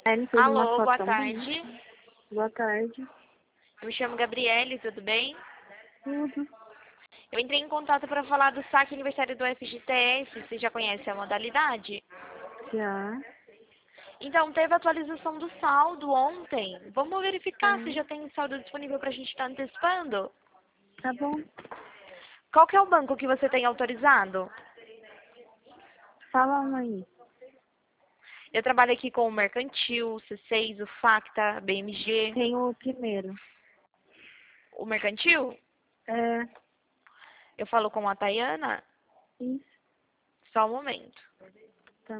Ele fez uma Alô, foto boa também. tarde. Boa tarde. Eu me chamo Gabriele, tudo bem? Tudo. Eu entrei em contato para falar do saque aniversário do FGTS. Você já conhece a modalidade? Já. Então, teve atualização do saldo ontem. Vamos verificar se Sim. já tem saldo disponível para a gente estar antecipando? Tá bom. Qual que é o banco que você tem autorizado? Fala aí. Eu trabalho aqui com o Mercantil, o C6, o Facta, BMG. Tem o primeiro. O Mercantil? É. Eu falo com a Tayana. Isso. Só um momento. Tá.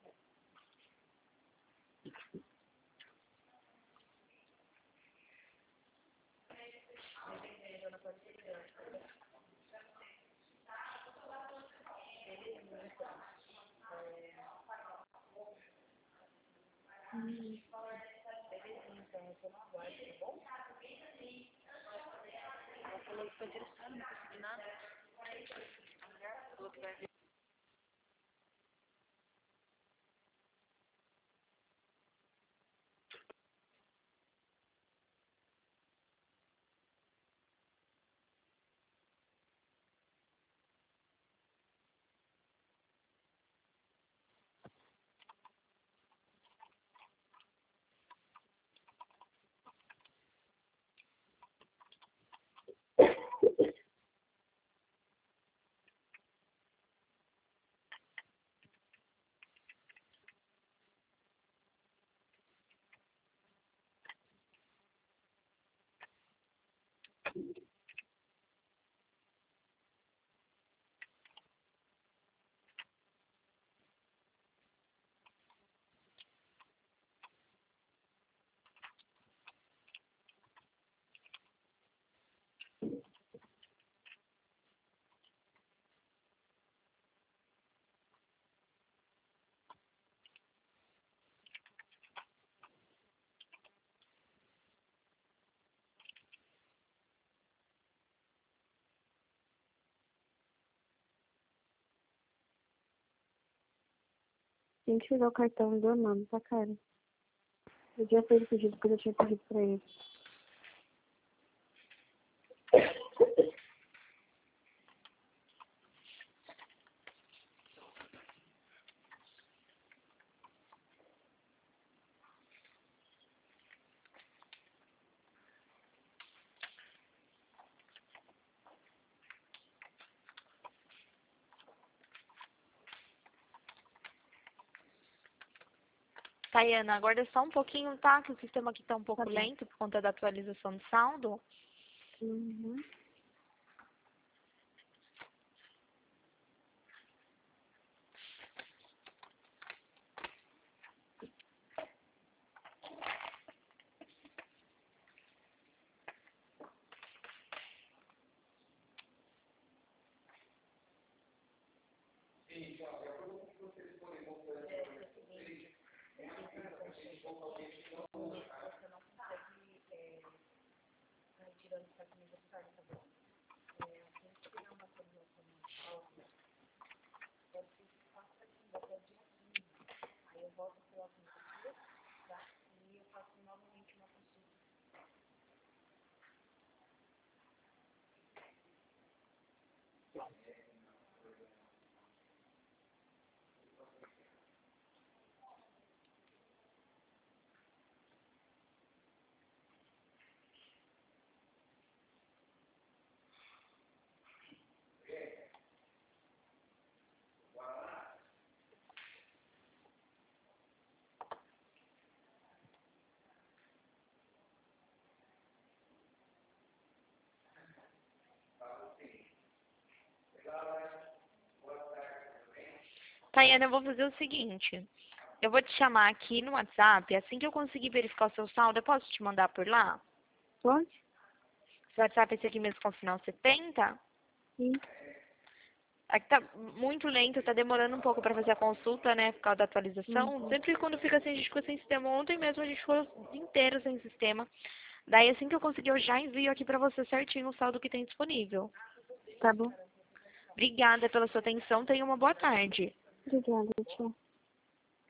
Tem que tirar o cartão do nome, tá, cara? Eu já fiz o pedido porque eu tinha pedido pra ele. Tayana, aguarda só um pouquinho, tá? Que o sistema aqui tá um pouco Tá bom. lento por conta da atualização do saldo. Uhum. Tayana, eu vou fazer o seguinte. Eu vou te chamar aqui no WhatsApp. Assim que eu conseguir verificar o seu saldo, eu posso te mandar por lá? Pode? Seu WhatsApp é esse aqui mesmo com o final 70? Sim. Aqui tá muito lento, tá demorando um pouco para fazer a consulta, né, por causa da atualização. Uhum. Sempre quando fica assim, a gente fica sem sistema. Ontem mesmo a gente ficou o dia inteiro sem sistema. Daí, assim que eu conseguir, eu já envio aqui para você certinho o saldo que tem disponível. Tá bom. Obrigada pela sua atenção. Tenha uma boa tarde. Obrigada, tchau.